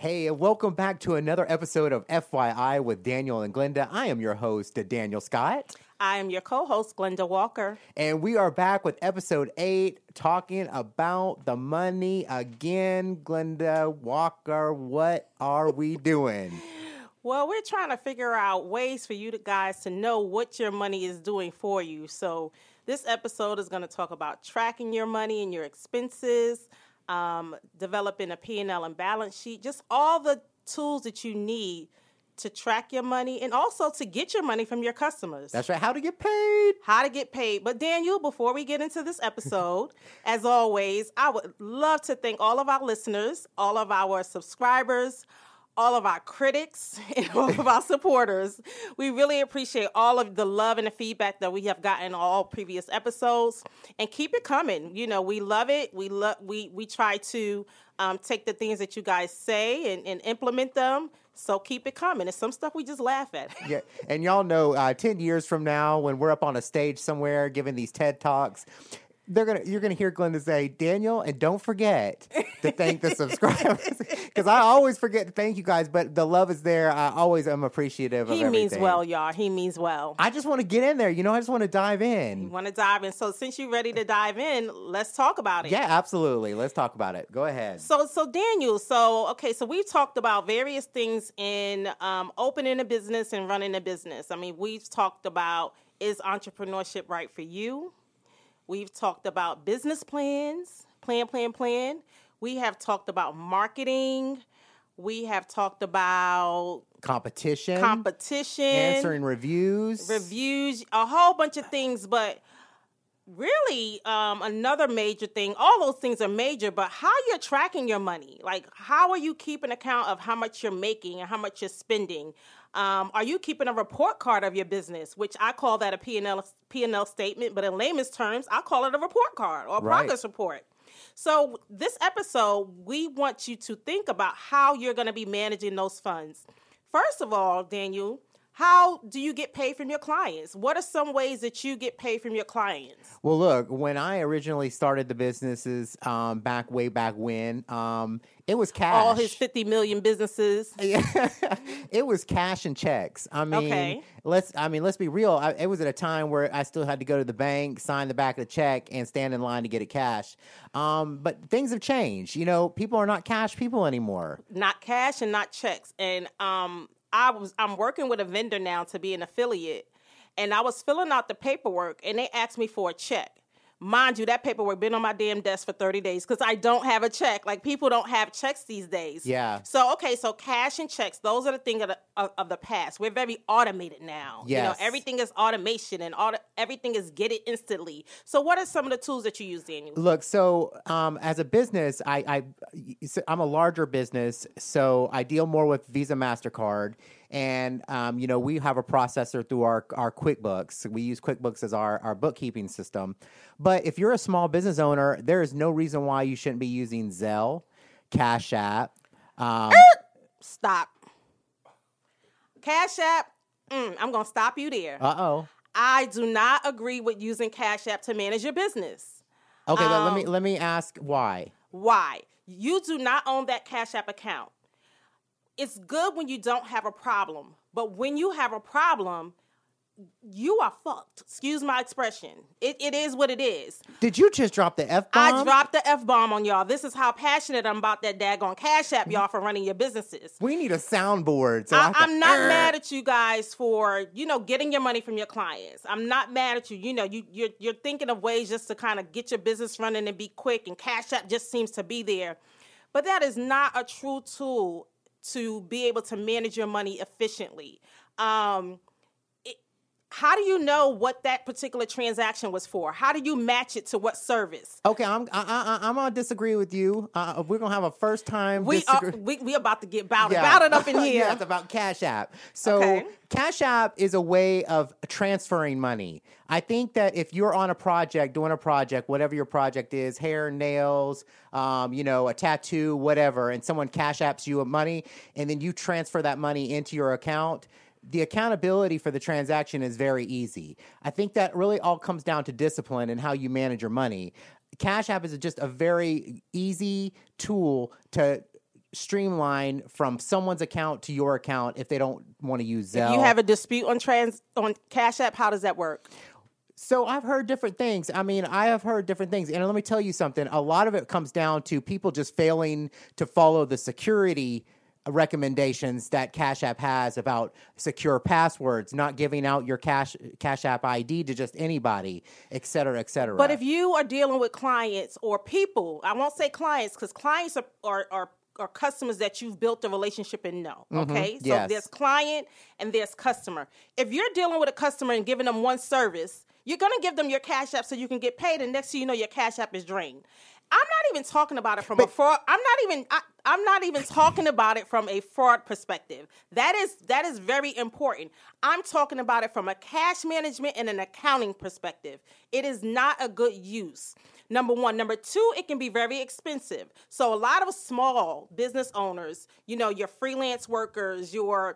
Hey, and welcome back to another episode of FYI with Daniel and Glenda. I am your host, Daniel Scott. I am your co-host, Glenda Walker. And we are back with episode 8, talking about the money again. Glenda Walker, what are we doing? Well, we're trying to figure out ways for you guys to know what your money is doing for you. So this episode is going to talk about tracking your money and your expenses, developing a P&L and balance sheet, just all the tools that you need to track your money and also to get your money from your customers. That's right. How to get paid. How to get paid. But Daniel, before we get into this episode, as always, I would love to thank all of our listeners, all of our subscribers, all of our critics, and all of our supporters. We really appreciate all of the love and the feedback that we have gotten in all previous episodes. And keep it coming. You know, we love it. We try to take the things that you guys say and implement them. So keep it coming. It's some stuff we just laugh at. Yeah, and y'all know 10 years from now when we're up on a stage somewhere giving these TED Talks, you're gonna hear Glenda say, Daniel, and don't forget to thank the subscribers. Because I always forget to thank you guys, but the love is there. I always am appreciative of everything. He means well, y'all. He means well. I just want to get in there. You know, I just want to dive in. You want to dive in. So since you're ready to dive in, let's talk about it. Yeah, absolutely. Let's talk about it. Go ahead. So Daniel, so we've talked about various things in opening a business and running a business. I mean, we've talked about, is entrepreneurship right for you? We've talked about business plans, plan. We have talked about marketing. We have talked about competition, answering reviews, a whole bunch of things. But really, another major thing, all those things are major, but how you're tracking your money. Like, how are you keeping account of how much you're making and how much you're spending? Are you keeping a report card of your business, which I call that a P&L statement, but in layman's terms, I call it a report card or a progress report. So this episode, we want you to think about how you're going to be managing those funds. First of all, Daniel, how do you get paid from your clients? What are some ways that you get paid from your clients? Well, look, when I originally started the businesses way back when, it was cash. All his 50 million businesses. It was cash and checks. I mean, let's be real. It was at a time where I still had to go to the bank, sign the back of the check, and stand in line to get it cash. But things have changed. You know, people are not cash people anymore. Not cash and not checks. And I'm working with a vendor now to be an affiliate, and I was filling out the paperwork, and they asked me for a check. Mind you, that paperwork been on my damn desk for 30 days because I don't have a check. Like, people don't have checks these days. Yeah. So cash and checks, those are the things of the past. We're very automated now. Yes. You know, everything is automation and everything is get it instantly. So what are some of the tools that you use, Daniel? Look, so as a business, I'm a larger business, so I deal more with Visa, MasterCard. And, we have a processor through our QuickBooks. We use QuickBooks as our bookkeeping system. But if you're a small business owner, there is no reason why you shouldn't be using Zelle, Cash App. Stop. Cash App, I'm going to stop you there. Uh-oh. I do not agree with using Cash App to manage your business. Okay, but let me ask why. Why? You do not own that Cash App account. It's good when you don't have a problem, but when you have a problem, you are fucked. Excuse my expression. It is what it is. Did you just drop the F-bomb? I dropped the F-bomb on y'all. This is how passionate I'm about that daggone Cash App, y'all, for running your businesses. We need a soundboard. So I'm not mad at you guys for, getting your money from your clients. I'm not mad at you. You're thinking of ways just to kind of get your business running and be quick, and Cash App just seems to be there. But that is not a true tool to be able to manage your money efficiently. How do you know what that particular transaction was for? How do you match it to what service? Okay, I'm gonna disagree with you. We're gonna have a first time. We about to get bouted up in here. Yeah, it's about Cash App. So Cash App is a way of transferring money. I think that if you're on a project, doing a project, whatever your project is, hair, nails, a tattoo, whatever, and someone Cash Apps you money, and then you transfer that money into your account, the accountability for the transaction is very easy. I think that really all comes down to discipline and how you manage your money. Cash App is just a very easy tool to streamline from someone's account to your account if they don't want to use Zelle. If you have a dispute on Cash App, how does that work? So I've heard different things. I mean, I have heard different things. And let me tell you something. A lot of it comes down to people just failing to follow the security recommendations that Cash App has about secure passwords, not giving out your Cash App ID to just anybody, et cetera, et cetera. But if you are dealing with clients or people, I won't say clients because clients are customers that you've built a relationship and know, okay? So yes. There's client and there's customer. If you're dealing with a customer and giving them one service, you're going to give them your Cash App so you can get paid, and next thing you know, your Cash App is drained. I'm not even talking about it from a fraud. I'm not even talking about it from a fraud perspective. That is very important. I'm talking about it from a cash management and an accounting perspective. It is not a good use. Number one. Number two, it can be very expensive. So a lot of small business owners, your freelance workers, your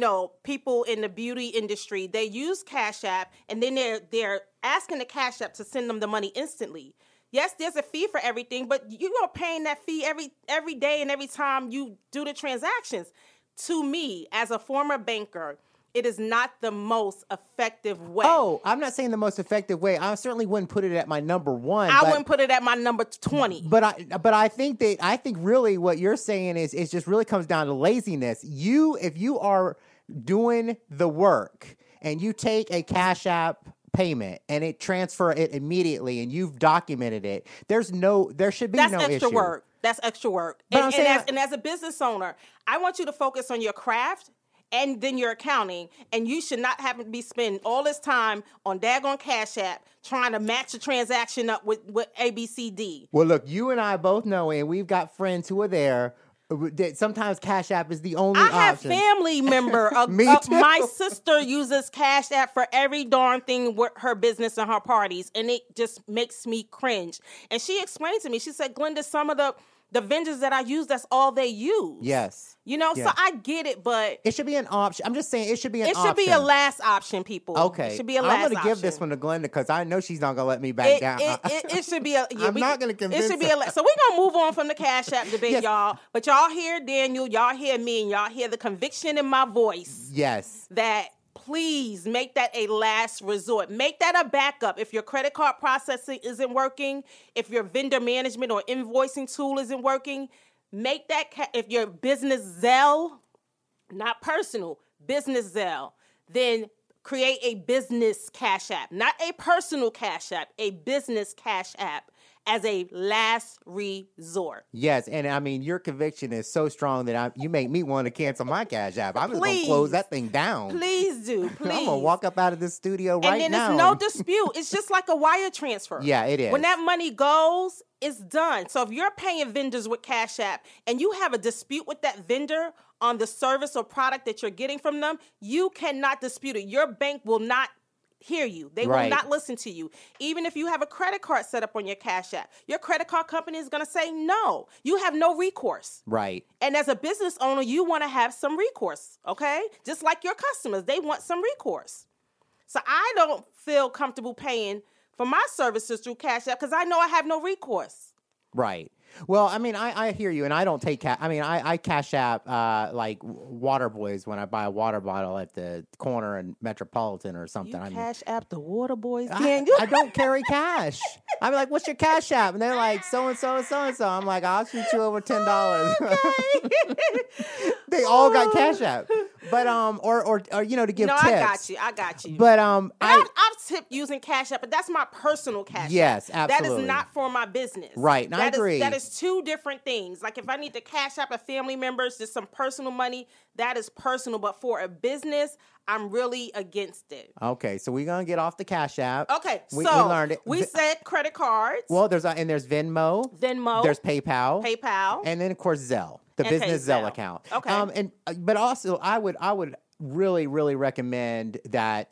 people in the beauty industry, they use Cash App, and then they're asking the Cash App to send them the money instantly. Yes, there's a fee for everything, but you are paying that fee every day and every time you do the transactions. To me, as a former banker, it is not the most effective way. Oh, I'm not saying the most effective way. I certainly wouldn't put it at my number one. I wouldn't put it at my number 20. But I think really what you're saying is it just really comes down to laziness. If you are doing the work and you take a Cash App payment and it transfer it immediately and you've documented it, there should be no issue. That's extra work. That's extra work. And as a business owner, I want you to focus on your craft and then your accounting, and you should not have to be spending all this time on daggone Cash App trying to match a transaction up with ABCD. Well, look, you and I both know, and we've got friends who are there, that sometimes Cash App is the only option. I have family member. Me too. My sister uses Cash App for every darn thing with her business and her parties, and it just makes me cringe. And she explained to me, she said, Glenda, some of the vendors that I use, that's all they use. Yes. So I get it, but it should be an option. I'm just saying it should be an option. It should be a last option, people. Okay. It should be a last option. I'm going to give this one to Glenda because I know she's not going to let me back down. It should be a... Yeah, I'm not going to convince her. So we're going to move on from the Cash App debate, yes. Y'all. But y'all hear Daniel, y'all hear me, and y'all hear the conviction in my voice. Yes. That... Please make that a last resort. Make that a backup. If your credit card processing isn't working, if your vendor management or invoicing tool isn't working, make that, if your business Zelle, not personal, business Zelle, then create a business Cash App, not a personal Cash App, a business Cash App as a last resort. Yes, and I mean, your conviction is so strong that you make me want to cancel my Cash App. I'm just going to close that thing down. Please do, please. I'm going to walk up out of this studio right now. And then it's no dispute. It's just like a wire transfer. Yeah, it is. When that money goes, it's done. So if you're paying vendors with Cash App and you have a dispute with that vendor on the service or product that you're getting from them, you cannot dispute it. Your bank will not hear you. They will not listen to you. Even if you have a credit card set up on your Cash App, your credit card company is going to say no. You have no recourse. Right. And as a business owner, you want to have some recourse, okay? Just like your customers, they want some recourse. So I don't feel comfortable paying for my services through Cash App because I know I have no recourse. Right. Well, I mean, I hear you, and I don't take cash. I mean, I Cash App like Water Boys when I buy a water bottle at the corner in Metropolitan or something. You Cash App the Water Boys? I don't carry cash. I'm like, what's your Cash App? And they're like, so-and-so and so-and-so. I'm like, I'll shoot you over $10. Okay. They all got Cash App. But, or to give tips. I got you. But, I've tipped using Cash App, but that's my personal Cash App. Yes, absolutely. That is not for my business. Right, and I agree. That is two different things. Like if I need to Cash App a family members, just some personal money, that is personal. But for a business, I'm really against it. Okay, so we're gonna get off the Cash App. Okay, we learned it. We said credit cards. Well, there's Venmo. There's PayPal. And then of course Zelle, the business Zelle account. Okay. But also I would really, really recommend that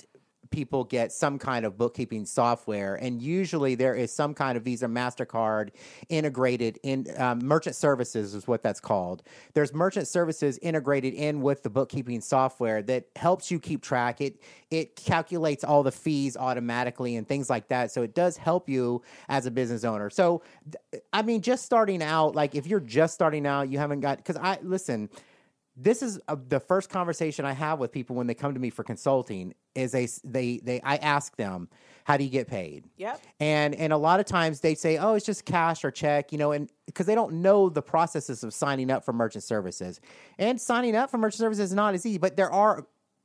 people get some kind of bookkeeping software, and usually there is some kind of Visa, MasterCard integrated in. Merchant services is what that's called. There's merchant services integrated in with the bookkeeping software that helps you keep track. It calculates all the fees automatically and things like that. So it does help you as a business owner. So, I mean, just starting out, like if you're just starting out, you haven't got, because this is the first conversation I have with people when they come to me for consulting is I ask them, how do you get paid? Yep. And a lot of times they say, oh, it's just cash or check, and because they don't know the processes of signing up for merchant services. And signing up for merchant services is not as easy, but there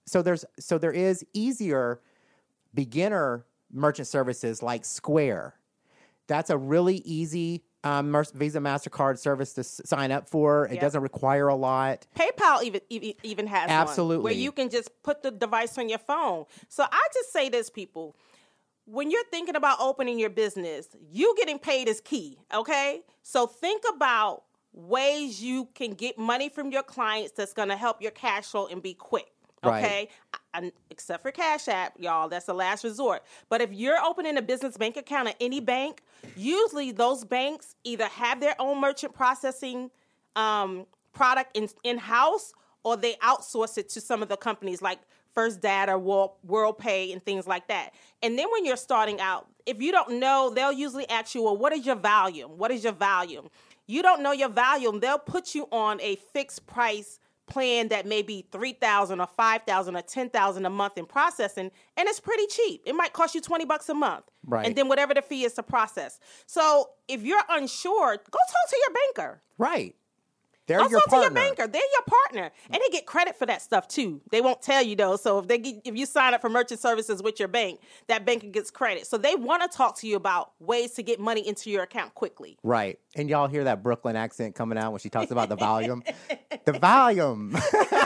is easier beginner merchant services like Square. That's a really easy Visa, MasterCard service to sign up for. It doesn't require a lot. PayPal even has Absolutely. one where you can just put the device on your phone. So I just say this, people. When you're thinking about opening your business, you getting paid is key, okay? So think about ways you can get money from your clients that's going to help your cash flow and be quick. Okay, right. Except for Cash App, y'all, that's the last resort. But if you're opening a business bank account at any bank, usually those banks either have their own merchant processing product in-house, or they outsource it to some of the companies like First Data, WorldPay, and things like that. And then when you're starting out, if you don't know, they'll usually ask you, well, what is your volume? What is your volume? You don't know your volume, they'll put you on a fixed price plan that may be $3,000 or $5,000 or $10,000 a month in processing, and it's pretty cheap. It might cost you $20 a month, right? And then whatever the fee is to process. So if you're unsure, go talk to your banker. Right. They're go your talk partner. to your banker. They're your partner, and they get credit for that stuff too. They won't tell you though. So if you sign up for merchant services with your bank, that banker gets credit. So they want to talk to you about ways to get money into your account quickly. Right. And y'all hear that Brooklyn accent coming out when she talks about the volume. The volume.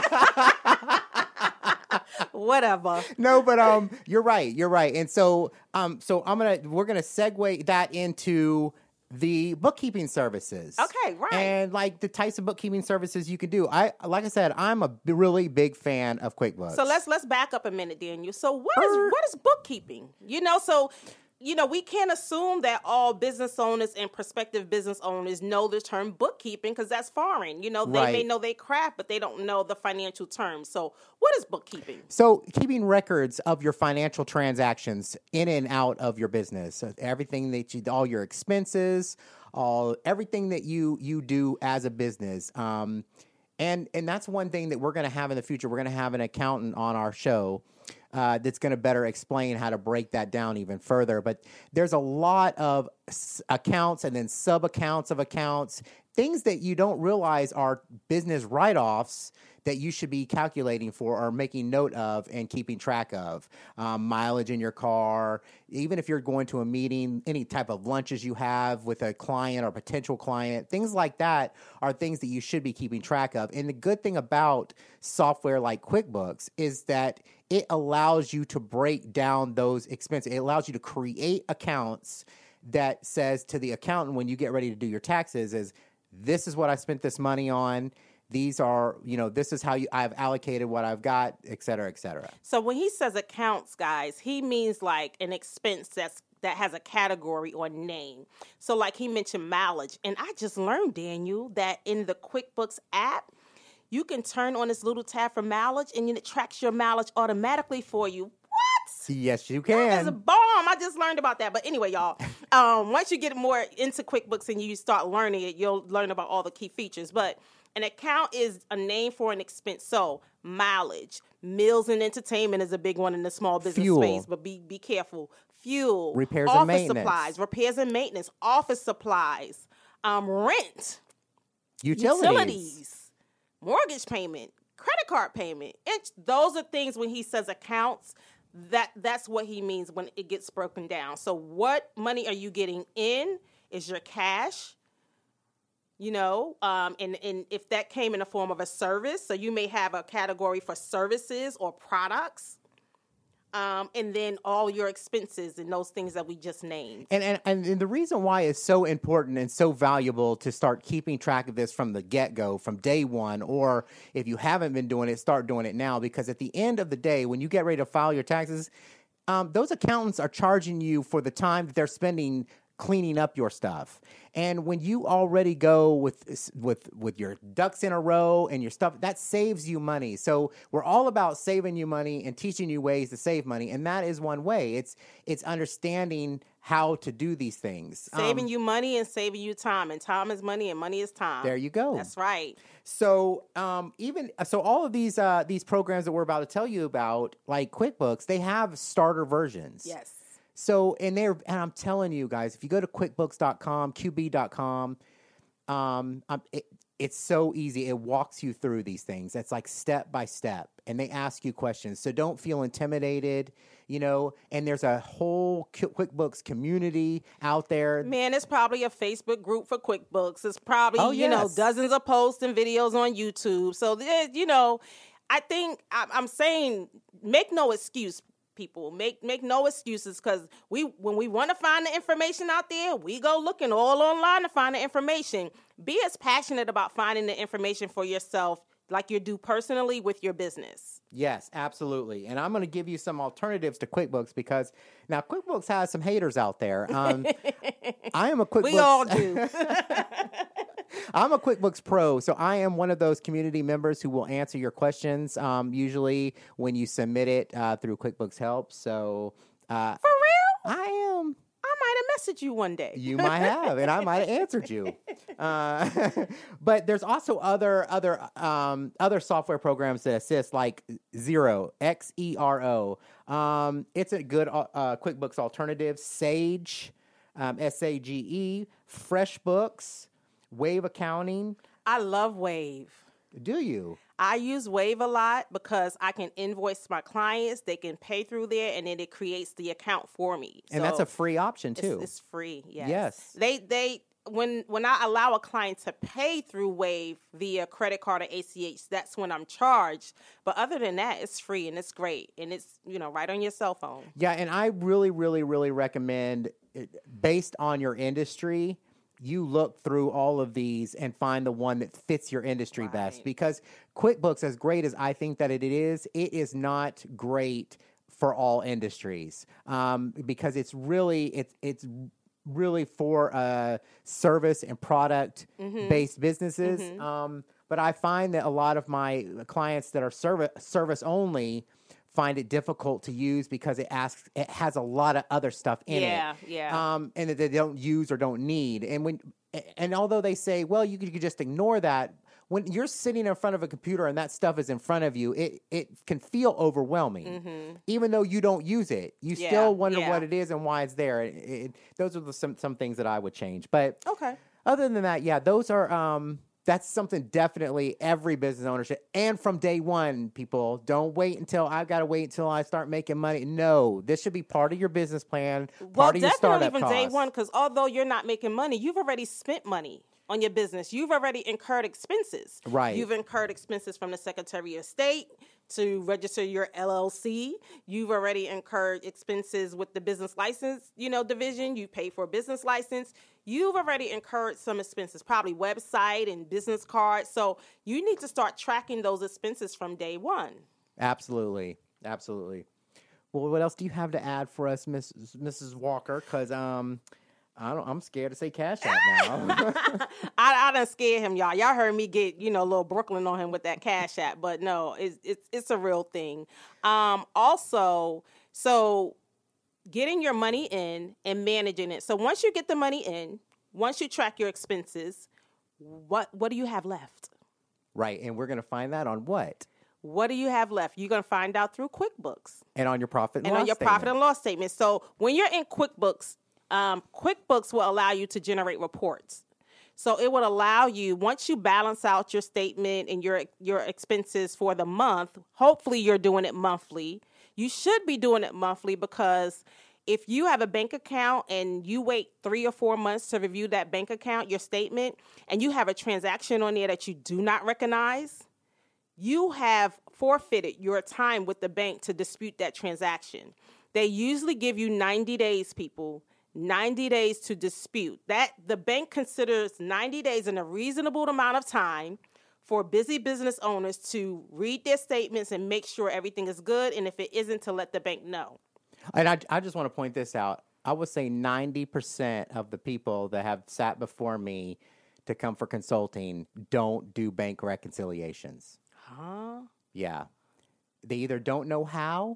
Whatever. No, but you're right. You're right. And so we're gonna segue that into the bookkeeping services. Okay, right. And like the types of bookkeeping services you can do. Like I said, I'm a really big fan of QuickBooks. So let's back up a minute, Daniel. So what is bookkeeping? We can't assume that all business owners and prospective business owners know the term bookkeeping because that's foreign. They may know their craft, but they don't know the financial terms. So what is bookkeeping? So keeping records of your financial transactions in and out of your business. So everything all your expenses, everything that you do as a business. And that's one thing that we're going to have in the future. We're going to have an accountant on our show that's going to better explain how to break that down even further. But there's a lot of accounts and then sub-accounts of accounts, things that you don't realize are business write-offs that you should be calculating for or making note of and keeping track of. Mileage in your car, even if you're going to a meeting, any type of lunches you have with a client or potential client, things like that are things that you should be keeping track of. And the good thing about software like QuickBooks is that it allows you to break down those expenses. It allows you to create accounts that says to the accountant when you get ready to do your taxes is, this is what I spent this money on. These are, this is how I've allocated what I've got, et cetera, et cetera. So when he says accounts, guys, he means like an expense that has a category or name. So like he mentioned mileage. And I just learned, Daniel, that in the QuickBooks app, you can turn on this little tab for mileage and then it tracks your mileage automatically for you. What? Yes, you can. That is a bomb. I just learned about that. But anyway, y'all, once you get more into QuickBooks and you start learning it, you'll learn about all the key features. But an account is a name for an expense. So mileage, meals and entertainment is a big one in the small business space, but be careful. Fuel, repairs office and maintenance, supplies, repairs and maintenance, office supplies, rent, utilities, mortgage payment, credit card payment. Those are things when he says accounts, that's what he means when it gets broken down. So what money are you getting in is your cash. And if that came in the form of a service, so you may have a category for services or products, and then all your expenses and those things that we just named. And the reason why it's so important and so valuable to start keeping track of this from the get-go, from day one, or if you haven't been doing it, start doing it now, because at the end of the day, when you get ready to file your taxes, those accountants are charging you for the time that they're spending cleaning up your stuff. And when you already go with your ducks in a row and your stuff, that saves you money. So we're all about saving you money and teaching you ways to save money, and that is one way. It's understanding how to do these things. Saving you money and saving you time, and time is money and money is time. There you go. That's right. So all of these programs that we're about to tell you about, like QuickBooks, they have starter versions. Yes. So, and I'm telling you guys, if you go to QuickBooks.com, QB.com, it's so easy. It walks you through these things. It's like step by step, and they ask you questions. So don't feel intimidated, and there's a whole QuickBooks community out there. Man, it's probably a Facebook group for QuickBooks. It's probably, dozens of posts and videos on YouTube. So, I think I'm saying make no excuse. People make no excuses, because when we want to find the information out there, we go looking all online to find the information. Be as passionate about finding the information for yourself like you do personally with your business. Yes, absolutely. And I'm going to give you some alternatives to QuickBooks, because now QuickBooks has some haters out there. I am a QuickBooks. We all do. I'm a QuickBooks pro, so I am one of those community members who will answer your questions, usually when you submit it through QuickBooks Help. So, for real? I am. I might have messaged you one day. You might have, and I might have answered you. But there's also other software programs that assist, like Xero, Xero. It's a good QuickBooks alternative. Sage, Sage, FreshBooks, Wave Accounting. I love Wave. Do you? I use Wave a lot because I can invoice my clients. They can pay through there, and then it creates the account for me. And that's a free option too. It's free. Yes. Yes. They when I allow a client to pay through Wave via credit card or ACH, that's when I'm charged. But other than that, it's free and it's great, and it's right on your cell phone. Yeah, and I really, really, really recommend, based on your industry, you look through all of these and find the one that fits your industry best. Because QuickBooks, as great as I think that it is not great for all industries, because it's really for service and product based businesses. But I find that a lot of my clients that are service only find it difficult to use because it has a lot of other stuff in it. And that they don't use or don't need. And although they say, well, you could just ignore that, when you're sitting in front of a computer and that stuff is in front of you, it can feel overwhelming. Even though you don't use it, you still wonder what it is and why it's there. Those are some things that I would change. But other than that, those are that's something definitely every business owner should. And from day one, people, don't wait until I've got to wait until I start making money. No, this should be part of your business plan, part of your startup costs. Day one, because although you're not making money, you've already spent money on your business. You've already incurred expenses. Right. You've incurred expenses from the Secretary of State to register your LLC. You've already incurred expenses with the business license, division. You pay for a business license. You've already incurred some expenses, probably website and business cards. So you need to start tracking those expenses from day one. Absolutely. Absolutely. Well, what else do you have to add for us, Mrs. Walker? Because I'm scared to say Cash App now. I done scared him, y'all. Y'all heard me get, a little Brooklyn on him with that Cash App, but no, it's a real thing. Also, so getting your money in and managing it. So once you get the money in, once you track your expenses, what do you have left? Right, and we're going to find that on what? What do you have left? You're going to find out through QuickBooks. And on your profit and loss statement. And on your profit and loss statement. So when you're in QuickBooks, QuickBooks will allow you to generate reports. So it would allow you, once you balance out your statement and your expenses for the month, hopefully you're doing it monthly. You should be doing it monthly, because if you have a bank account and you wait 3 or 4 months to review that bank account, your statement, and you have a transaction on there that you do not recognize, you have forfeited your time with the bank to dispute that transaction. They usually give you 90 days, people. 90 days to dispute. That the bank considers 90 days in a reasonable amount of time for busy business owners to read their statements and make sure everything is good, and if it isn't, to let the bank know. And I just want to point this out. I would say 90% of the people that have sat before me to come for consulting don't do bank reconciliations. Huh? Yeah. They either don't know how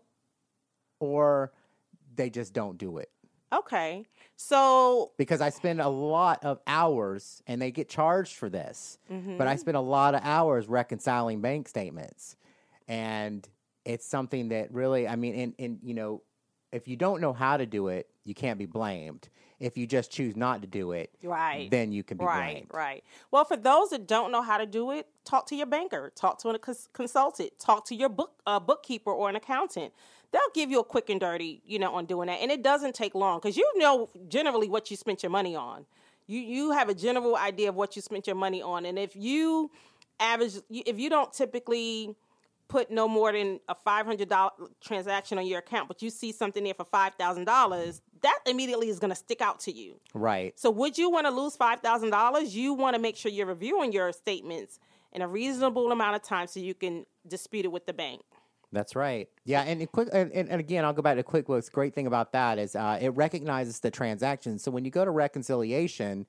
or they just don't do it. Okay. So, Because I spend a lot of hours, and they get charged for this, but I spend a lot of hours reconciling bank statements. And it's something that really, I mean, if you don't know how to do it, you can't be blamed. If you just choose not to do it, right. then you can be blamed. Right. Well, for those that don't know how to do it, talk to your banker, talk to a consultant, talk to your bookkeeper or an accountant. They'll give you a quick and dirty, on doing that. And it doesn't take long because you know generally what you spent your money on. You have a general idea of what you spent your money on. And if you don't typically put no more than a $500 transaction on your account, but you see something there for $5,000, that immediately is going to stick out to you. Right. So would you want to lose $5,000? You want to make sure you're reviewing your statements in a reasonable amount of time so you can dispute it with the bank. That's right. Yeah, and again, I'll go back to QuickBooks. Great thing about that is it recognizes the transactions. So when you go to reconciliation,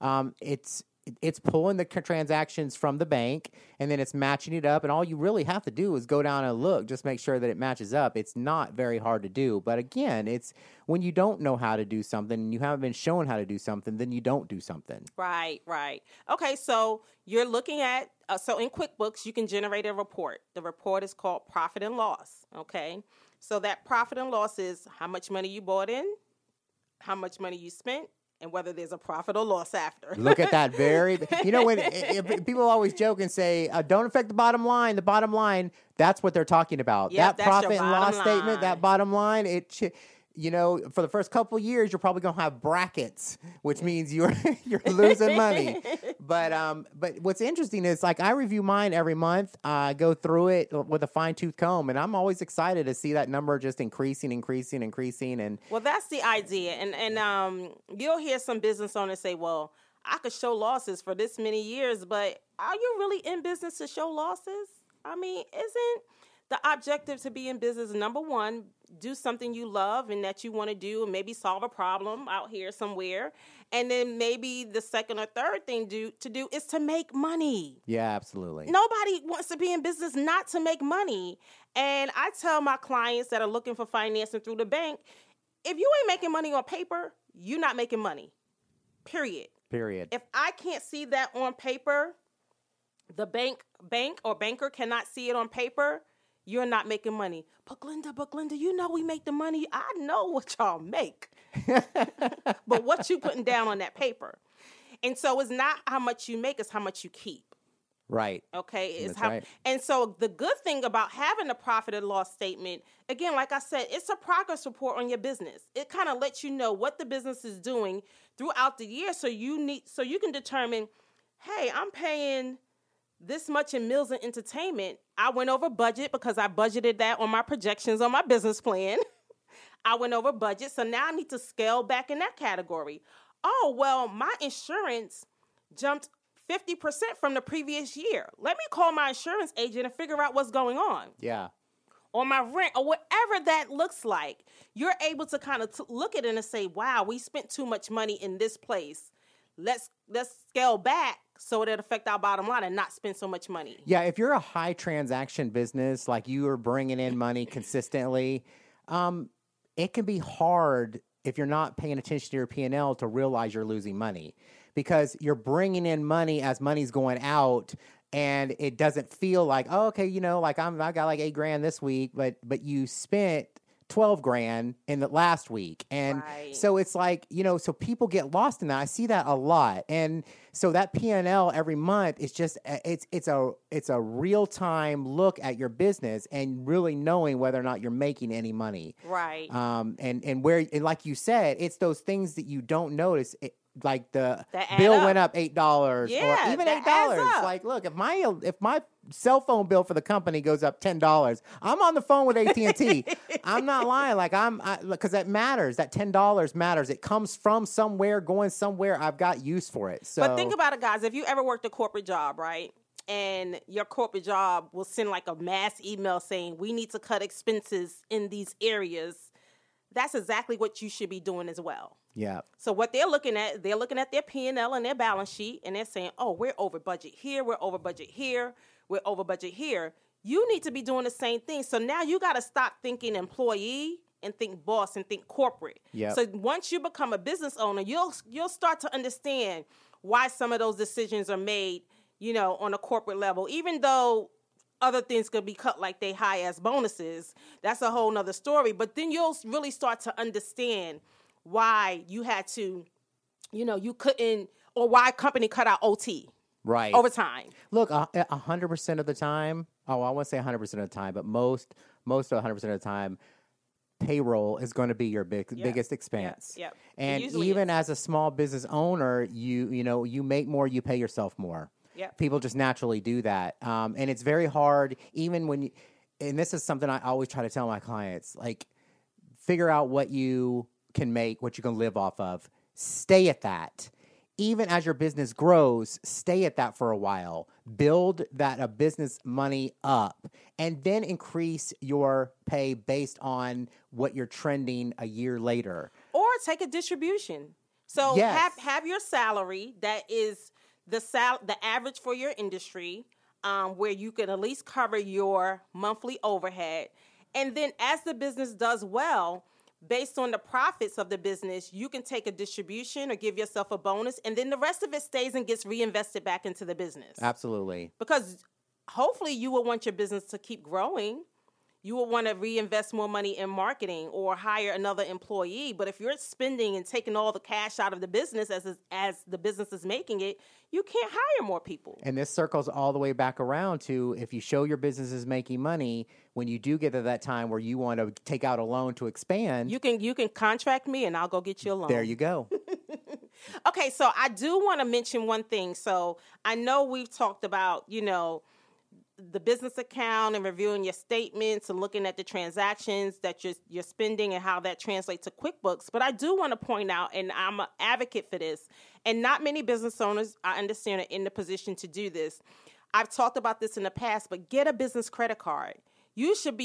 it's pulling the transactions from the bank, and then it's matching it up. And all you really have to do is go down and look, just make sure that it matches up. It's not very hard to do. But again, it's when you don't know how to do something and you haven't been shown how to do something, then you don't do something. Right. Okay, so you're looking at, so in QuickBooks, you can generate a report. The report is called profit and loss, okay? So that profit and loss is how much money you bought in, how much money you spent, and whether there's a profit or loss after. Look at that when people always joke and say, don't affect the bottom line. The bottom line, that's what they're talking about. Yep, that profit and loss line. statement, that bottom line, for the first couple of years, you're probably going to have brackets, which means you're losing money. But what's interesting is, like, I review mine every month. I go through it with a fine-tooth comb, and I'm always excited to see that number just increasing. And well, that's the idea. And you'll hear some business owners say, well, I could show losses for this many years, but are you really in business to show losses? I mean, isn't the objective to be in business, number one, do something you love and that you want to do, and maybe solve a problem out here somewhere. And then maybe the second or third thing to do is to make money. Yeah, absolutely. Nobody wants to be in business not to make money. And I tell my clients that are looking for financing through the bank, if you ain't making money on paper, you're not making money. Period. If I can't see that on paper, the bank or banker cannot see it on paper, you're not making money. But Glenda, you know we make the money. I know what y'all make. But what you putting down on that paper? And so it's not how much you make, it's how much you keep. Right. Okay. Right. And so the good thing about having a profit and loss statement, again, like I said, it's a progress report on your business. It kind of lets you know what the business is doing throughout the year. So you can determine, hey, I'm paying this much in meals and entertainment. I went over budget because I budgeted that on my projections on my business plan. I went over budget. So now I need to scale back in that category. Oh, well, my insurance jumped 50% from the previous year. Let me call my insurance agent and figure out what's going on. Yeah. Or my rent, or whatever that looks like. You're able to kind of look at it and say, wow, we spent too much money in this place. Let's scale back so it'll affect our bottom line and not spend so much money. Yeah, if you're a high transaction business, like you are bringing in money consistently, it can be hard if you're not paying attention to your P&L to realize you're losing money, because you're bringing in money as money's going out, and it doesn't feel like, oh, okay, like I got like $8,000 this week, but you spent $12,000 in the last week. And so it's like, so people get lost in that. I see that a lot. And so that P&L every month is just, it's a real-time look at your business and really knowing whether or not you're making any money. Right. And like you said, it's those things that you don't notice. Like the bill went up $8 or even $8. Like, look, if my cell phone bill for the company goes up $10, I'm on the phone with AT&T. I'm not lying. Like because that matters. That $10 matters. It comes from somewhere, going somewhere. I've got use for it. So, but think about it, guys. If you ever worked a corporate job, right? And your corporate job will send like a mass email saying, we need to cut expenses in these areas. that's exactly what you should be doing as well. Yeah. So what they're looking at their P&L and their balance sheet, and they're saying, oh, we're over budget here, we're over budget here, we're over budget here. You need to be doing the same thing. So now you got to stop thinking employee and think boss and think corporate. Yep. So once you become a business owner, you'll start to understand why some of those decisions are made, on a corporate level, even though other things could be cut like they high as bonuses. That's a whole nother story. But then you'll really start to understand why you had to, you couldn't, or why a company cut out OT. Right. Over time. Look, 100% of the time, I won't say 100% of the time, but most of 100% of the time, payroll is going to be your biggest expense. Yep. And even as a small business owner, you make more, you pay yourself more. Yep. People just naturally do that. And it's very hard, even when and this is something I always try to tell my clients, like, figure out what you can make, what you can live off of. Stay at that. Even as your business grows, stay at that for a while. Build that business money up, and then increase your pay based on what you're trending a year later. Or take a distribution. So yes. have your salary that is the average for your industry, where you can at least cover your monthly overhead. And then as the business does well, based on the profits of the business, you can take a distribution or give yourself a bonus, and then the rest of it stays and gets reinvested back into the business. Absolutely. Because hopefully you will want your business to keep growing. You will want to reinvest more money in marketing or hire another employee. But if you're spending and taking all the cash out of the business as the business is making it, you can't hire more people. And this circles all the way back around to, if you show your business is making money, when you do get to that time where you want to take out a loan to expand, you can contract me and I'll go get you a loan. There you go. Okay, so I do want to mention one thing. So I know we've talked about, the business account and reviewing your statements and looking at the transactions that you're spending and how that translates to QuickBooks. But I do want to point out, and I'm an advocate for this, and not many business owners, I understand, are in the position to do this. I've talked about this in the past, but get a business credit card. You should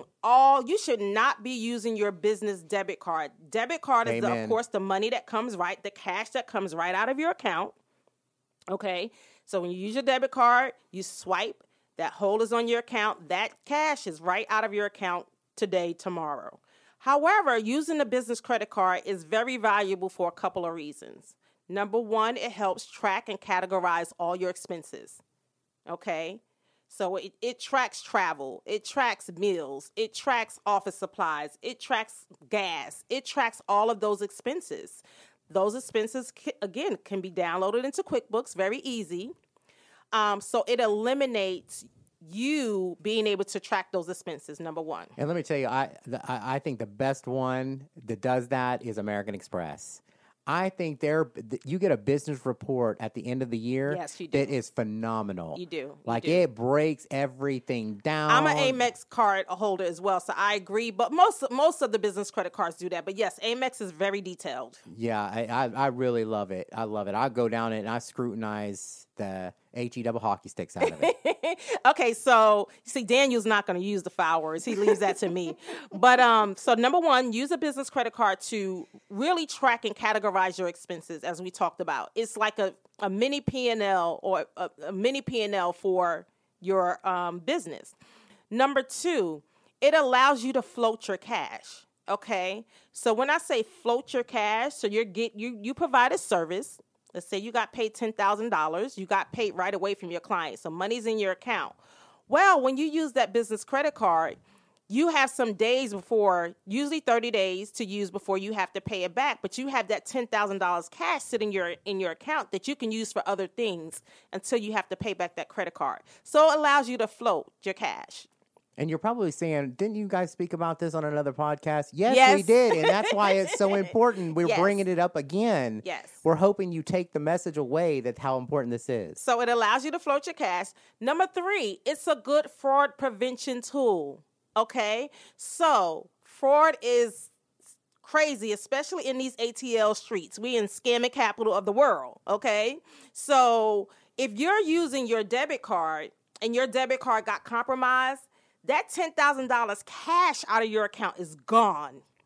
not be using your business debit card. Debit card is, of course, the money that comes the cash that comes right out of your account. Okay, so when you use your debit card, you swipe. That hold is on your account. That cash is right out of your account today, tomorrow. However, using a business credit card is very valuable for a couple of reasons. Number one, it helps track and categorize all your expenses. Okay? So it tracks travel. It tracks meals. It tracks office supplies. It tracks gas. It tracks all of those expenses. Those expenses, again, can be downloaded into QuickBooks, very easy. So it eliminates you being able to track those expenses, number one. And let me tell you, I think the best one that does that is American Express. I think you get a business report at the end of the year. Yes, you do. That is phenomenal. You do. It breaks everything down. I'm an Amex card holder as well, so I agree. But most of the business credit cards do that. But yes, Amex is very detailed. Yeah, I really love it. I love it. I go down it and I scrutinize the HE double hockey sticks out of it. Okay, so see, Daniel's not going to use the foul words. He leaves that to me. But so number one, use a business credit card to really track and categorize your expenses, as we talked about. It's like a mini P&L or a mini P&L for your business. Number two, it allows you to float your cash. Okay, so when I say float your cash, so you provide a service. Let's say you got paid $10,000. You got paid right away from your client. So money's in your account. Well, when you use that business credit card, you have some days before, usually 30 days to use before you have to pay it back. But you have that $10,000 cash sitting in your account that you can use for other things until you have to pay back that credit card. So it allows you to float your cash. And you're probably saying, didn't you guys speak about this on another podcast? Yes, we did. And that's why it's so important. We're bringing it up again. Yes. We're hoping you take the message away that how important this is. So it allows you to float your cash. Number three, it's a good fraud prevention tool. Okay? So fraud is crazy, especially in these ATL streets. We in scamming capital of the world. Okay? So if you're using your debit card and your debit card got compromised, that $10,000 cash out of your account is gone.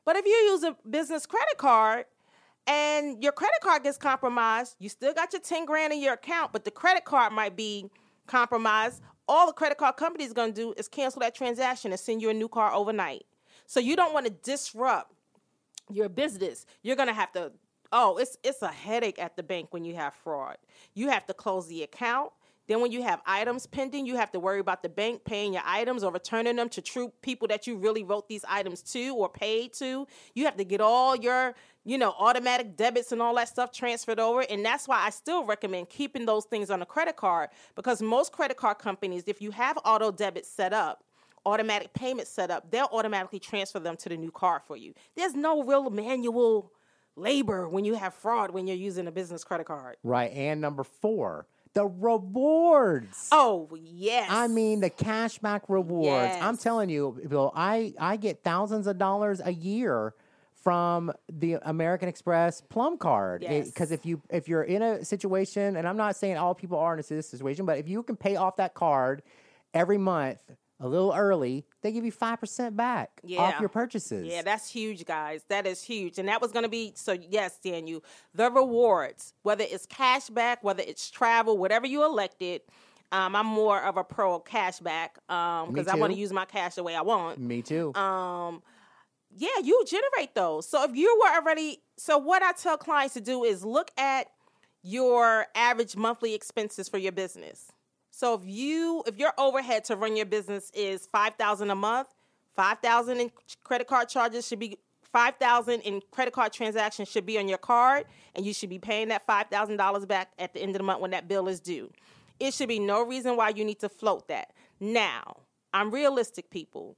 But if you use a business credit card and your credit card gets compromised, you still got your 10 grand in your account, but the credit card might be compromised. All the credit card company is going to do is cancel that transaction and send you a new car overnight. So you don't want to disrupt your business. You're going to have to, it's a headache at the bank when you have fraud. You have to close the account. Then when you have items pending, you have to worry about the bank paying your items or returning them to true people that you really wrote these items to or paid to. You have to get all your, automatic debits and all that stuff transferred over. And that's why I still recommend keeping those things on a credit card, because most credit card companies, if you have auto debit set up, automatic payments set up, they'll automatically transfer them to the new card for you. There's no real manual labor when you have fraud when you're using a business credit card. Right. And number 4, the rewards. Oh, yes. I mean, the cashback rewards. Yes. I'm telling you, Bill, I get thousands of dollars a year from the American Express Plum Card. Yes. Because if you're in a situation, and I'm not saying all people are in this situation, but if you can pay off that card every month a little early, they give you 5% back off your purchases. Yeah, that's huge, guys. That is huge. And that was going to be, so yes, Daniel, the rewards, whether it's cash back, whether it's travel, whatever you elected, I'm more of a pro cashback because I want to use my cash the way I want. Me too. Yeah, you generate those. So if you were already, so what I tell clients to do is look at your average monthly expenses for your business. So if your overhead to run your business is $5,000 a month, $5,000 in credit card charges should be $5,000 in credit card transactions should be on your card, and you should be paying that $5,000 back at the end of the month when that bill is due. It should be no reason why you need to float that. Now, I'm realistic, people.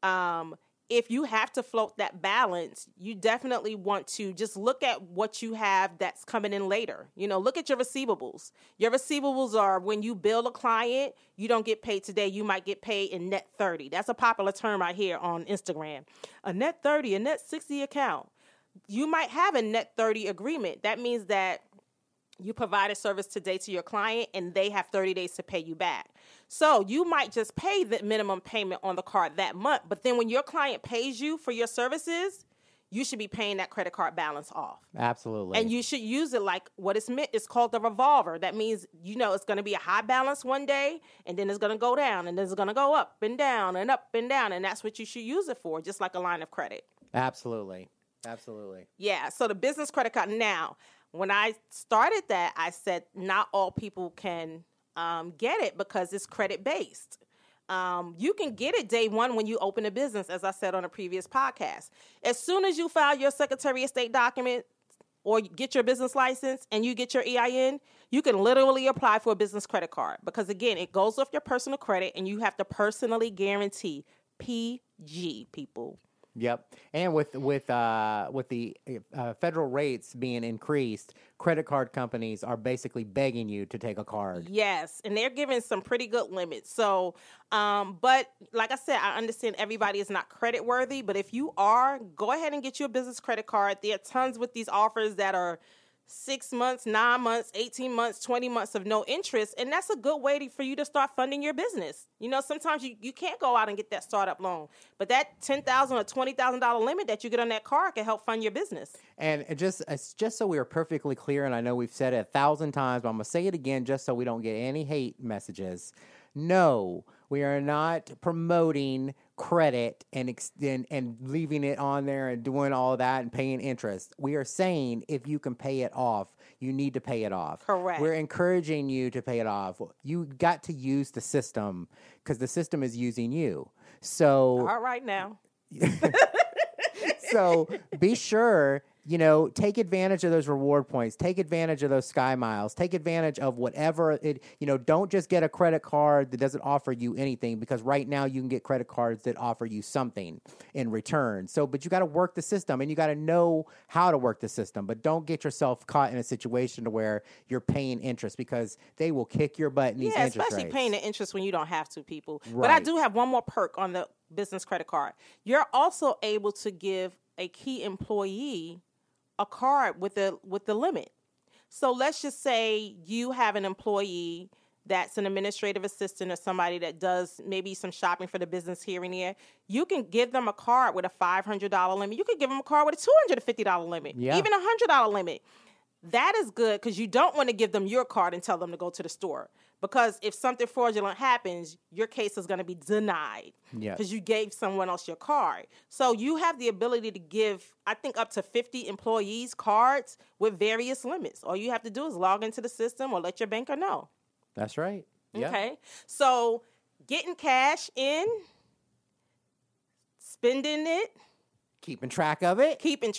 If you have to float that balance, you definitely want to just look at what you have that's coming in later. Look at your receivables. Your receivables are when you bill a client, you don't get paid today. You might get paid in net 30. That's a popular term I hear on Instagram. A net 30, a net 60 account. You might have a net 30 agreement. That means that you provide a service today to your client and they have 30 days to pay you back. So you might just pay the minimum payment on the card that month, but then when your client pays you for your services, you should be paying that credit card balance off. Absolutely. And you should use it like what it's meant. It's called the revolver. That means, it's going to be a high balance one day, and then it's going to go down, and then it's going to go up and down and up and down, and that's what you should use it for, just like a line of credit. Absolutely. Absolutely. Yeah, so the business credit card. Now, when I started that, I said not all people can get it because it's credit-based. You can get it day one when you open a business, as I said on a previous podcast. As soon as you file your Secretary of State document or get your business license and you get your EIN, you can literally apply for a business credit card because, again, it goes off your personal credit and you have to personally guarantee PG, people. Yep. And with the federal rates being increased, credit card companies are basically begging you to take a card. Yes, and they're giving some pretty good limits. So, but like I said, I understand everybody is not credit worthy, but if you are, go ahead and get you a business credit card. There are tons with these offers that are 6 months, 9 months, 18 months, 20 months of no interest. And that's a good way for you to start funding your business. Sometimes you can't go out and get that startup loan, but that $10,000 or $20,000 limit that you get on that card can help fund your business. And it's just so we are perfectly clear, and I know we've said it 1,000 times, but I'm going to say it again just so we don't get any hate messages. No, we are not promoting credit and leaving it on there and doing all that and paying interest. We are saying if you can pay it off, you need to pay it off. Correct. We're encouraging you to pay it off. You got to use the system because the system is using you. So all right now. So be sure, take advantage of those reward points. Take advantage of those Sky Miles. Take advantage of whatever it, don't just get a credit card that doesn't offer you anything because right now you can get credit cards that offer you something in return. So, but you got to work the system and you got to know how to work the system, but don't get yourself caught in a situation to where you're paying interest because they will kick your butt in these interest rates. Especially paying the interest when you don't have to, people. Right. But I do have one more perk on the business credit card. You're also able to give a key employee a card with the limit. So let's just say you have an employee that's an administrative assistant or somebody that does maybe some shopping for the business here and there, you can give them a card with a $500 limit. You could give them a card with a $250 limit, even a $100 limit. That is good because you don't want to give them your card and tell them to go to the store. Because if something fraudulent happens, your case is going to be denied because you gave someone else your card. So you have the ability to give, I think, up to 50 employees cards with various limits. All you have to do is log into the system or let your banker know. That's right. Yeah. Okay. So getting cash in, spending it. Keeping track of it.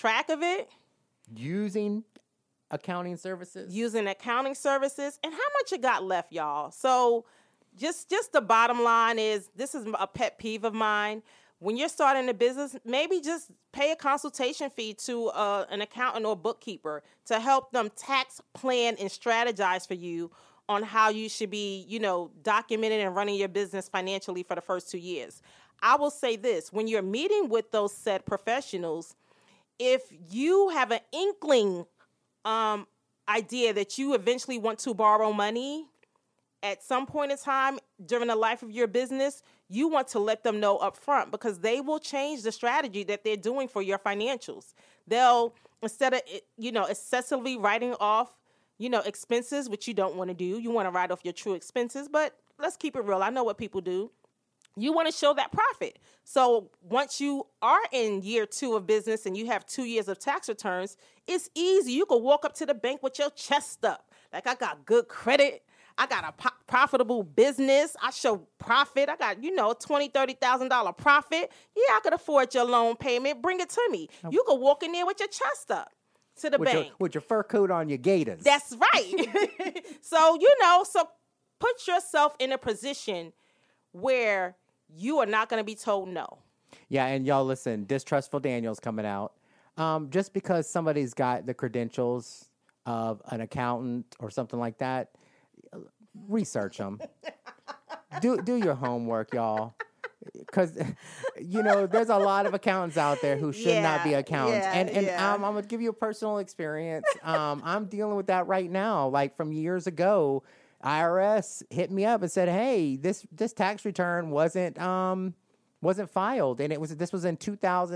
Using accounting services. And how much you got left, y'all? So just the bottom line is, this is a pet peeve of mine. When you're starting a business, maybe just pay a consultation fee to an accountant or bookkeeper to help them tax plan and strategize for you on how you should be, documenting and running your business financially for the first 2 years. I will say this, when you're meeting with those said professionals, if you have an inkling idea that you eventually want to borrow money at some point in time during the life of your business, you want to let them know up front because they will change the strategy that they're doing for your financials. They'll, instead of, excessively writing off, expenses, which you don't want to do, you want to write off your true expenses, but let's keep it real. I know what people do. You want to show that profit. So once you are in year 2 of business and you have 2 years of tax returns, it's easy. You can walk up to the bank with your chest up. Like, I got good credit. I got a profitable business. I show profit. I got, $20,000, $30,000 profit. Yeah, I could afford your loan payment. Bring it to me. You can walk in there with your chest up to the bank. With your fur coat on your gaiters. That's right. So, so put yourself in a position where you are not going to be told no. Yeah, and y'all listen, Distrustful Daniel's coming out. Just because somebody's got the credentials of an accountant or something like that, research them. Do your homework, y'all. Because, there's a lot of accountants out there who should not be accountants. I'm going to give you a personal experience. I'm dealing with that right now. Like, from years ago, IRS hit me up and said, "Hey, this tax return wasn't filed," and this was in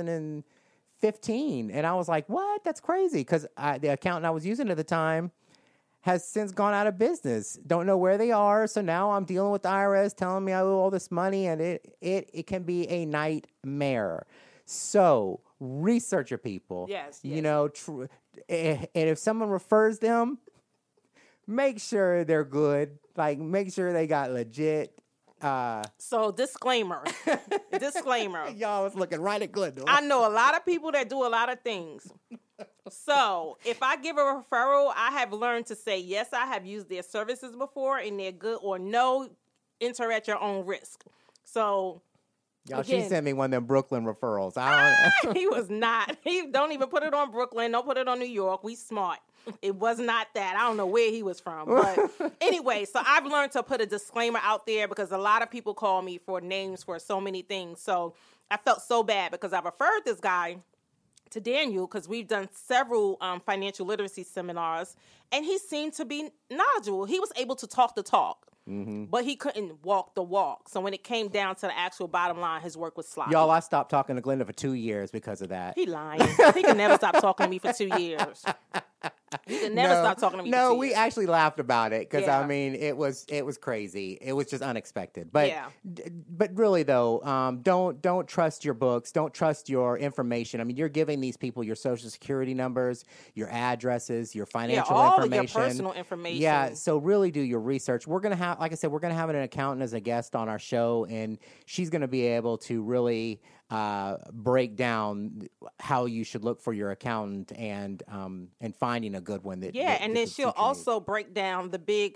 2015, and I was like, "What? That's crazy!" Because the accountant I was using at the time has since gone out of business. Don't know where they are, so now I'm dealing with the IRS telling me I owe all this money, and it can be a nightmare. So research your people. Yes. And if someone refers them, make sure they're good. Like, make sure they got legit. So, disclaimer. Y'all was looking right at Glendale. I know a lot of people that do a lot of things. So, if I give a referral, I have learned to say, yes, I have used their services before and they're good, or no, enter at your own risk. So, y'all, again, she sent me one of them Brooklyn referrals. He was not. He don't even put it on Brooklyn. Don't put it on New York. We smart. It was not that. I don't know where he was from. But anyway, so I've learned to put a disclaimer out there because a lot of people call me for names for so many things. So I felt so bad because I referred this guy to Daniel because we've done several financial literacy seminars, and he seemed to be knowledgeable. He was able to talk the talk. Mm-hmm. But he couldn't walk the walk. So when it came down to the actual bottom line, his work was sloppy. Y'all, I stopped talking to Glenda for 2 years because of that. He lying. He can never stop talking to me for 2 years. He can never stop talking to me for 2 years. No, we actually laughed about it because, it was crazy. It was just unexpected. But but really, though, don't trust your books. Don't trust your information. I mean, you're giving these people your Social Security numbers, your addresses, your financial information. All of your personal information. Yeah, so really do your research. We're going to have, like I said, we're going to have an accountant as a guest on our show, and she's going to be able to really break down how you should look for your accountant and finding a good one that and then she'll also break down the big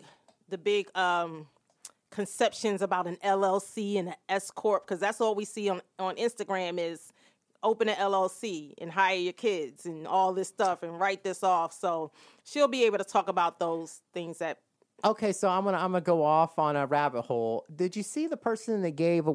conceptions about an LLC and an S corp, because that's all we see on Instagram is open an LLC and hire your kids and all this stuff and write this off. So she'll be able to talk about those things that. Okay, so I'm gonna go off on a rabbit hole. Did you see the person that gave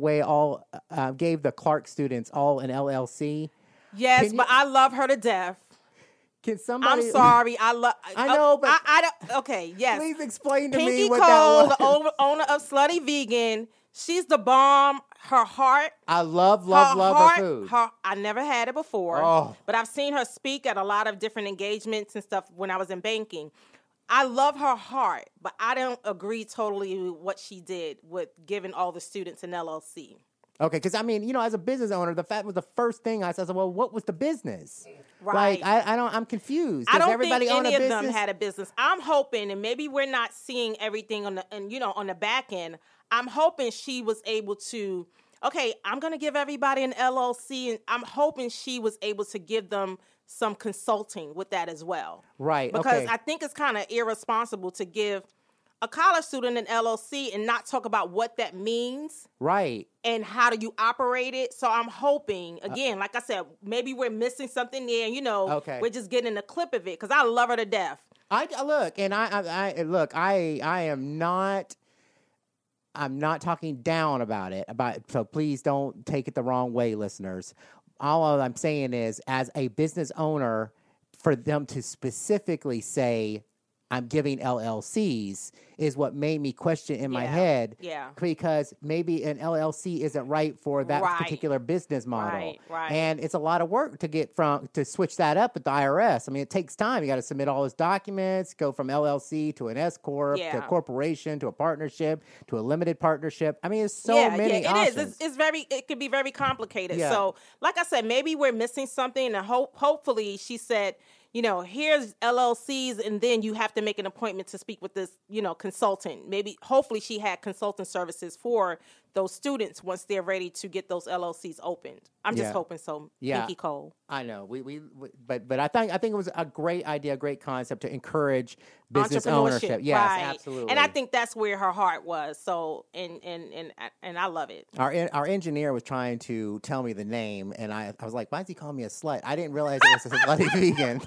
the Clark students all an LLC? Yes, but I love her to death. Can somebody? I'm sorry. I know, but I don't. Okay, yes. Please explain to Pinky me what Cole, that was. the owner of Slutty Vegan. She's the bomb. Her heart. I love her food. I never had it before, but I've seen her speak at a lot of different engagements and stuff when I was in banking. I love her heart, but I don't agree totally with what she did with giving all the students an LLC. Okay, because I mean, you know, as a business owner, that was the first thing I said. Well, what was the business? Right. Like, I'm confused. I don't everybody think any own a of them business? had a business. I'm hoping, and maybe we're not seeing everything on the back end. I'm hoping she was able to. Okay, I'm going to give everybody an LLC, and I'm hoping she was able to give them some consulting with that as well. Right. Because okay. I think it's kind of irresponsible to give a college student an LLC and not talk about what that means. Right. And how do you operate it? So I'm hoping, again, like I said, maybe we're missing something there. And, we're just getting a clip of it because I love her to death. I am not. I'm not talking down about it. So please don't take it the wrong way, listeners. All I'm saying is, as a business owner, for them to specifically say, I'm giving LLCs is what made me question in my head. Yeah. Because maybe an LLC isn't right for that particular business model. Right. And it's a lot of work to switch that up with the IRS. I mean, it takes time. You got to submit all those documents, go from LLC to an S Corp, to a corporation, to a partnership, to a limited partnership. I mean, it's so many options. It is. It could be very complicated. Yeah. So, like I said, maybe we're missing something. And hopefully she said, here's LLCs, and then you have to make an appointment to speak with this, consultant. Hopefully she had consultant services for those students once they're ready to get those LLCs opened. I'm just hoping so. Yeah. Pinky Cole. I know. But I think it was a great idea, a great concept to encourage business ownership. Yes, absolutely. And I think that's where her heart was. So, and I love it. Our engineer was trying to tell me the name, and I was like, why is he calling me a slut? I didn't realize it was a slutty vegan.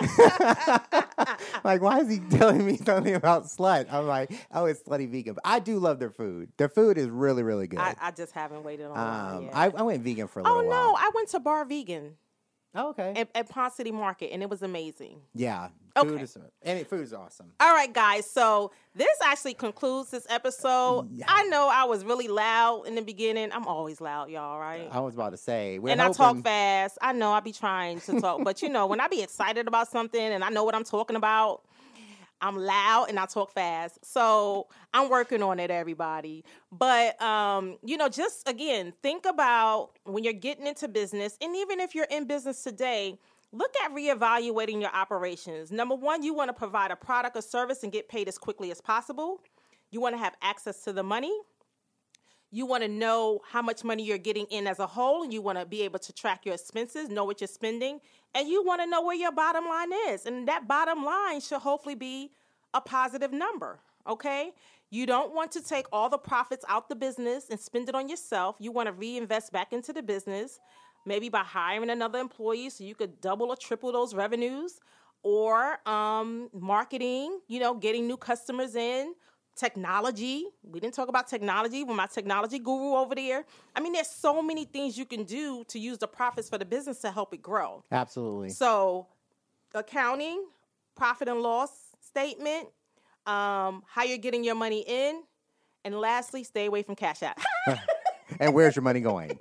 Like, why is he telling me something about slut? I'm like, oh, it's slutty vegan. But I do love their food. Their food is really, really good. I just haven't waited on yet. I went vegan for a little while. Oh, no. I went to Bar Vegan. Oh, okay. At Ponce City Market, and it was amazing. Yeah. Okay. Food is awesome. All right, guys. So this actually concludes this episode. Yeah. I know I was really loud in the beginning. I'm always loud, y'all, right? I was about to say. I talk fast. I know I be trying to talk. But, when I be excited about something and I know what I'm talking about, I'm loud and I talk fast. So I'm working on it, everybody. But, just, again, think about when you're getting into business, and even if you're in business today, look at reevaluating your operations. Number one, you want to provide a product or service and get paid as quickly as possible. You want to have access to the money. You want to know how much money you're getting in as a whole. You want to be able to track your expenses, know what you're spending, and you want to know where your bottom line is. And that bottom line should hopefully be a positive number, okay? You don't want to take all the profits out the business and spend it on yourself. You want to reinvest back into the business, maybe by hiring another employee so you could double or triple those revenues, or marketing, getting new customers in, technology. We didn't talk about technology with my technology guru over there. I mean, there's so many things you can do to use the profits for the business to help it grow. Absolutely. So accounting, profit and loss statement, how you're getting your money in, and lastly, stay away from Cash App. And where's your money going?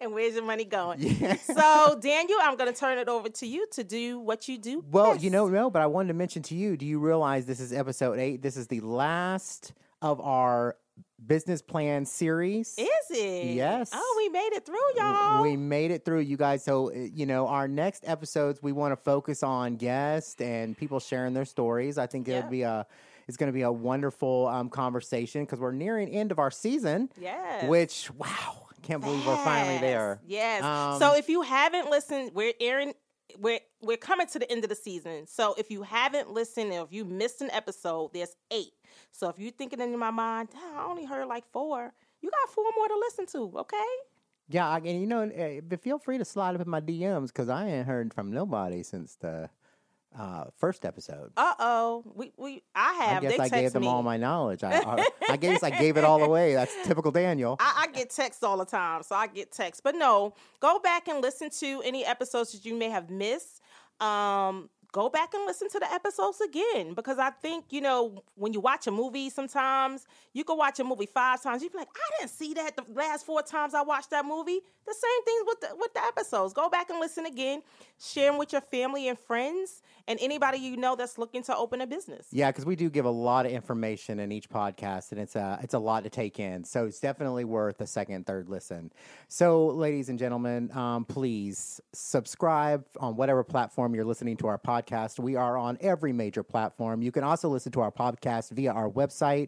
Yeah. So, Daniel, I'm going to turn it over to you to do what you do Well, best. but I wanted to mention to you, do you realize this is episode 8? This is the last of our business plan series. Is it? Yes. Oh, we made it through, y'all. We made it through, you guys. So, our next episodes, we want to focus on guests and people sharing their stories. I think it's going to be a wonderful conversation because we're nearing end of our season. Yes. Which, wow, can't believe we're finally there. Yes. So if you haven't listened, we're coming to the end of the season. So if you haven't listened or if you missed an episode, there's 8. So if you're thinking in my mind, I only heard like 4, you got 4 more to listen to, okay? Yeah, and feel free to slide up in my DMs because I ain't heard from nobody since the first episode. I have. I guess they I gave text them me. all my knowledge. I guess I gave it all away. That's typical Daniel. I get texts all the time, so I get texts. But no, go back and listen to any episodes that you may have missed. go back and listen to the episodes again, because I think, when you watch a movie, sometimes you can watch a movie 5 times. You be like, I didn't see that the last 4 times I watched that movie. The same thing with the episodes. Go back and listen again. Share them with your family and friends and anybody that's looking to open a business. Yeah, because we do give a lot of information in each podcast, and it's a lot to take in. So it's definitely worth a second, third listen. So, ladies and gentlemen, please subscribe on whatever platform you're listening to our podcast. We are on every major platform. You can also listen to our podcast via our website,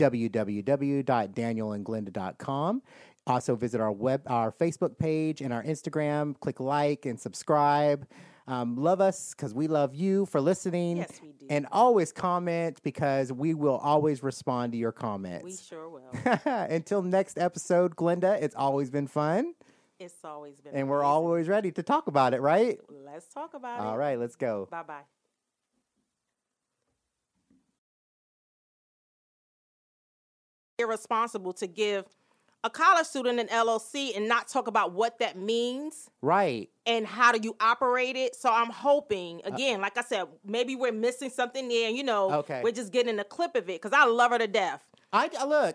www.danielandglenda.com. Also visit our Facebook page and our Instagram. Click like and subscribe. Love us because we love you for listening. Yes, we do. And always comment, because we will always respond to your comments. We sure will. Until next episode, Glenda, it's always been fun. It's always been And amazing. we're always ready to talk about it, right? Let's talk about it. All right, let's go. Bye-bye. Irresponsible to give a college student an LLC and not talk about what that means. Right. And how do you operate it? So I'm hoping, again, like I said, maybe we're missing something there. Okay. We're just getting a clip of it, because I love her to death. I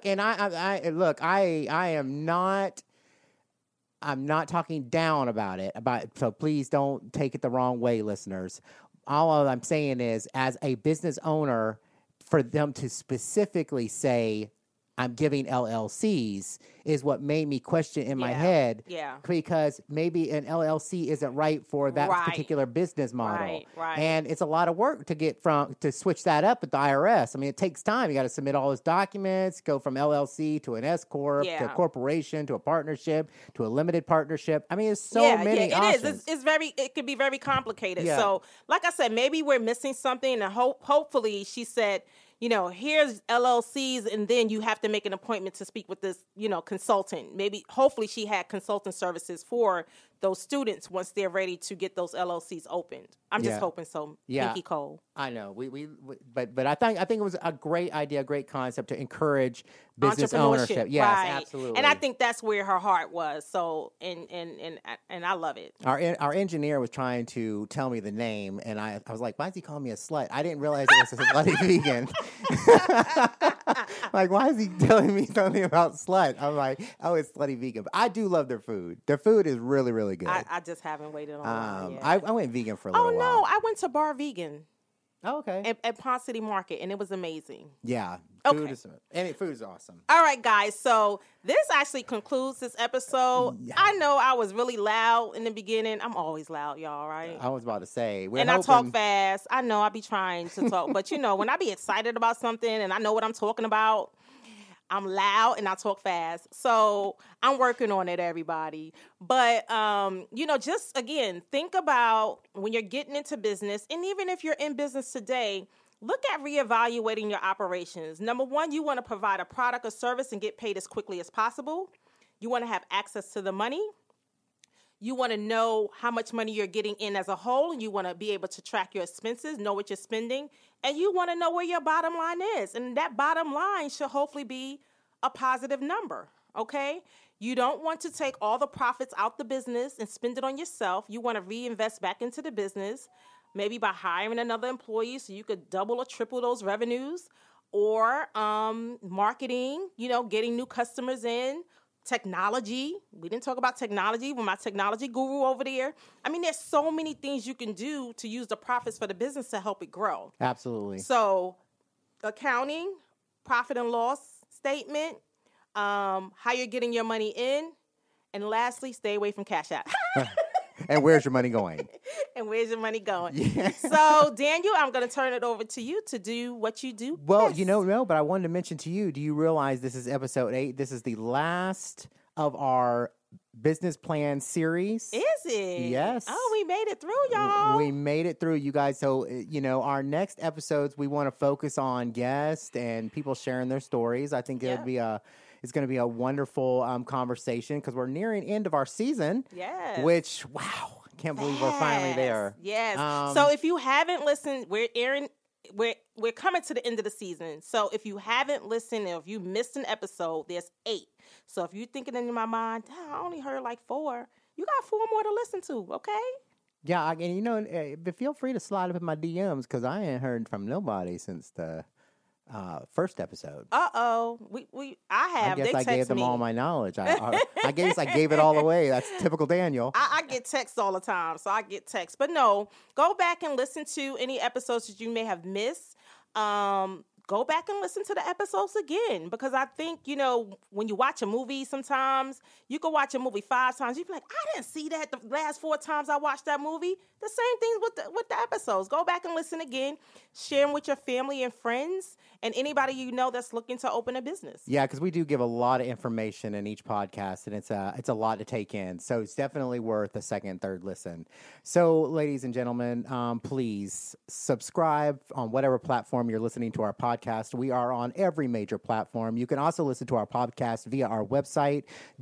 am not. I'm not talking down about it. So please don't take it the wrong way, listeners. All I'm saying is, as a business owner, for them to specifically say, I'm giving LLCs, is what made me question in my head. Yeah. Because maybe an LLC isn't right for that particular business model. Right. And it's a lot of work to switch that up at the IRS. I mean, it takes time. You got to submit all those documents, go from LLC to an S Corp, to a corporation, to a partnership, to a limited partnership. I mean, it's so many options. It is. It could be very complicated. Yeah. So, like I said, maybe we're missing something. And hopefully she said, here's LLCs, and then you have to make an appointment to speak with this, consultant. Hopefully she had consultant services for those students once they're ready to get those LLCs opened. I'm just hoping so. Yeah. Pinky Cole. I know. But I think it was a great idea, a great concept to encourage business ownership. Yes, absolutely. And I think that's where her heart was. So, and I love it. Our engineer was trying to tell me the name, and I was like, why is he calling me a slut? I didn't realize it was a slutty vegan. Like, why is he telling me something about slut? I'm like, oh, it's slutty vegan. But I do love their food. Their food is really, really good. I just haven't waited on yet. I went vegan for a little while. Oh, no. I went to Bar Vegan. Oh, okay. At Pond City Market, and it was amazing. Yeah. Okay. Food is awesome. All right, guys. So this actually concludes this episode. Yeah. I know I was really loud in the beginning. I'm always loud, y'all, right? I was about to say. I talk fast. I know I be trying to talk. But, when I be excited about something and I know what I'm talking about, I'm loud and I talk fast. So I'm working on it, everybody. But, just, again, think about when you're getting into business, and even if you're in business today, look at reevaluating your operations. Number one, you want to provide a product or service and get paid as quickly as possible. You want to have access to the money. You want to know how much money you're getting in as a whole. You want to be able to track your expenses, know what you're spending, and you want to know where your bottom line is. And that bottom line should hopefully be a positive number, okay? You don't want to take all the profits out the business and spend it on yourself. You want to reinvest back into the business, maybe by hiring another employee so you could double or triple those revenues, or marketing, getting new customers in. Technology. We didn't talk about technology with my technology guru over there. I mean, there's so many things you can do to use the profits for the business to help it grow. Absolutely. So, accounting, profit and loss statement, how you're getting your money in, and lastly, stay away from Cash App. And where's your money going? And where's your money going? Yeah. So, Daniel, I'm going to turn it over to you to do what you do Well, best. but I wanted to mention to you, do you realize this is episode 8? This is the last of our business plan series. Is it? Yes. Oh, we made it through, y'all. We made it through, you guys. So, our next episodes, we want to focus on guests and people sharing their stories. I think it's going to be a wonderful conversation because we're nearing end of our season. Yes. Which, wow, can't believe we're finally there. Yes. So if you haven't listened, we're coming to the end of the season. So if you haven't listened or if you missed an episode, there's 8. So if you're thinking in my mind, I only heard like 4, you got 4 more to listen to, okay? Yeah, feel free to slide up in my DMs because I ain't heard from nobody since the first episode. I have. I guess they I gave them me. all my knowledge. I guess I gave it all away. That's typical Daniel. I get texts all the time, so I get texts. But no, go back and listen to any episodes that you may have missed. Go back and listen to the episodes again, because I think, when you watch a movie, sometimes you can watch a movie 5 times. You be like, I didn't see that the last 4 times I watched that movie. The same thing with the episodes. Go back and listen again. Share them with your family and friends and anybody you know that's looking to open a business. Yeah, because we do give a lot of information in each podcast, and it's a lot to take in. So it's definitely worth a second, third listen. So, ladies and gentlemen, please subscribe on whatever platform you're listening to our podcast. We are on every major platform. You can also listen to our podcast via our website,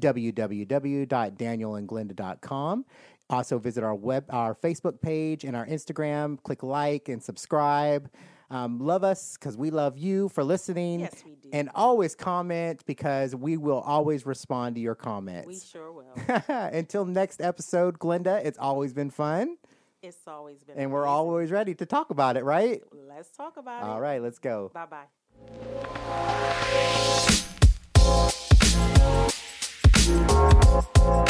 www.danielandglenda.com. Also visit our Facebook page and our Instagram. Click like and subscribe. Love us because we love you for listening. Yes, we do. And always comment because we will always respond to your comments. We sure will. Until next episode, Glenda, it's always been fun. It's always been And amazing. we're always ready to talk about it, right? Let's talk about it. All right, let's go. Bye-bye.